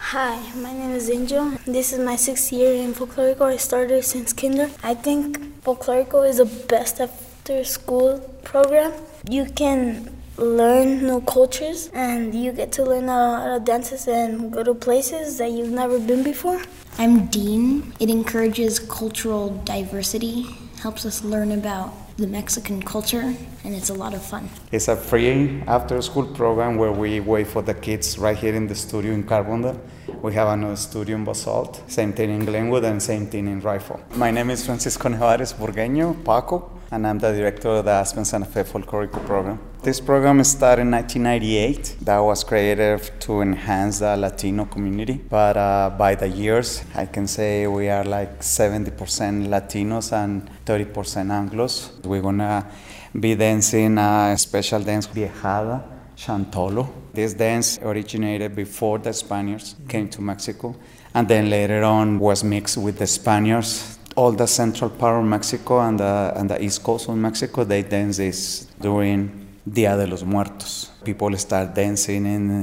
Hi, my name is Angel. This is my 6th year in Folklorico. I started since kinder. I think Folklorico is the best after school program. You can learn new cultures and you get to learn a lot of dances and go to places that you've never been before. I'm Dean. It encourages cultural diversity, helps us learn about the Mexican culture, and it's a lot of fun. It's a free after-school program where we wait for the kids right here in the studio in Carbondale. We have another studio in Basalt, same thing in Glenwood and same thing in Rifle. My name is Francisco Nevares Burgueño, Paco, and I'm the director of the Aspen Santa Fe Folklorico program. This program started in 1998. That was created to enhance the Latino community. But by the years, I can say we are like 70% Latinos and 30% Anglos. We're gonna be dancing a special dance, Viejada, Chantolo. This dance originated before the Spaniards came to Mexico, and then later on was mixed with the Spaniards. All the central part of Mexico and the east coast of Mexico, they dance this during Dia de los Muertos. People start dancing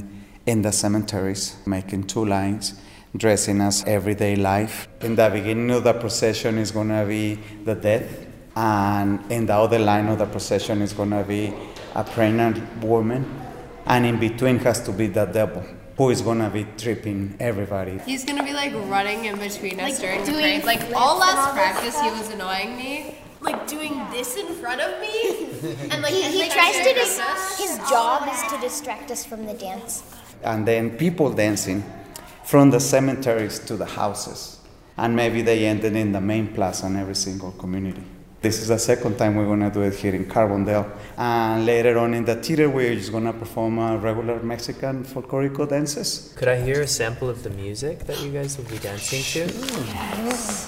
in the cemeteries, making two lines, dressing as everyday life. In the beginning of the procession is going to be the dead, and in the other line of the procession is going to be a pregnant woman, and in between has to be the devil, who is going to be tripping everybody. He's going to be like running in between us during the parade. Like all last practice he was annoying me, like doing this in front of me. And like he tries to his job is to distract us from the dance. And then people dancing from the cemeteries to the houses. And maybe they ended in the main plaza in every single community. This is the second time we're going to do it here in Carbondale. And later on in the theater, we're just going to perform regular Mexican folklorico dances. Could I hear a sample of the music that you guys will be dancing to? Yes.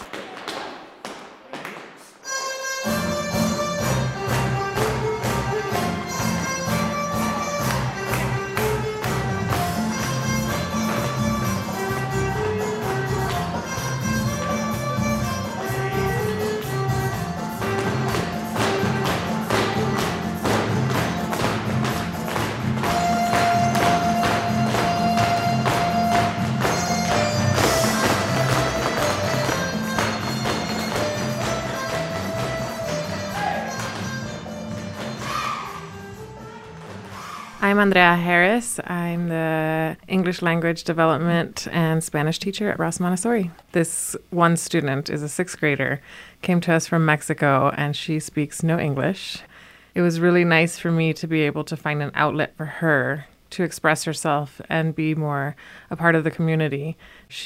I'm Andrea Harris. I'm the English Language Development and Spanish teacher at Ross Montessori. This one student is a 6th grader, came to us from Mexico, and she speaks no English. It was really nice for me to be able to find an outlet for her to express herself and be more a part of the community.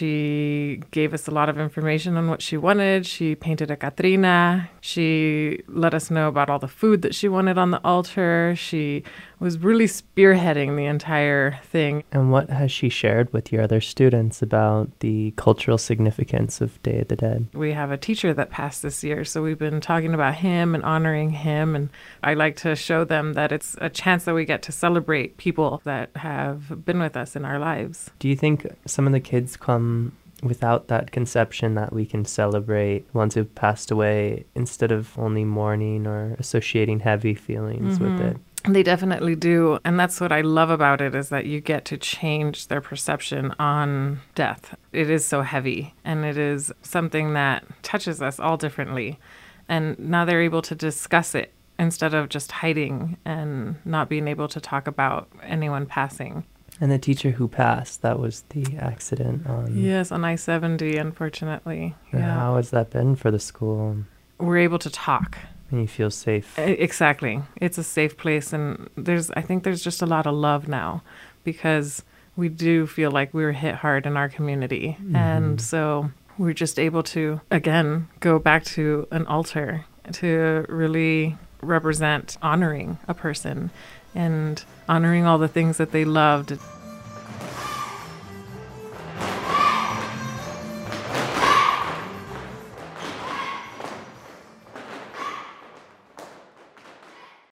She gave us a lot of information on what she wanted. She painted a Catrina. She let us know about all the food that she wanted on the altar. She was really spearheading the entire thing. And what has she shared with your other students about the cultural significance of Day of the Dead? We have a teacher that passed this year, so we've been talking about him and honoring him. And I like to show them that it's a chance that we get to celebrate people that have been with us in our lives. Do you think some of the kids come without that conception that we can celebrate ones who've passed away instead of only mourning or associating heavy feelings with it? They definitely do. And that's what I love about it, is that you get to change their perception on death. It is so heavy, and it is something that touches us all differently. And now they're able to discuss it instead of just hiding and not being able to talk about anyone passing. And the teacher who passed, that was the accident on... Yes, on I-70, unfortunately. Yeah. How has that been for the school? We're able to talk. And you feel safe. Exactly. It's a safe place, and I think there's just a lot of love now, because we do feel like we were hit hard in our community. Mm-hmm. And so we're just able to, again, go back to an altar to really represent honoring a person and honoring all the things that they loved.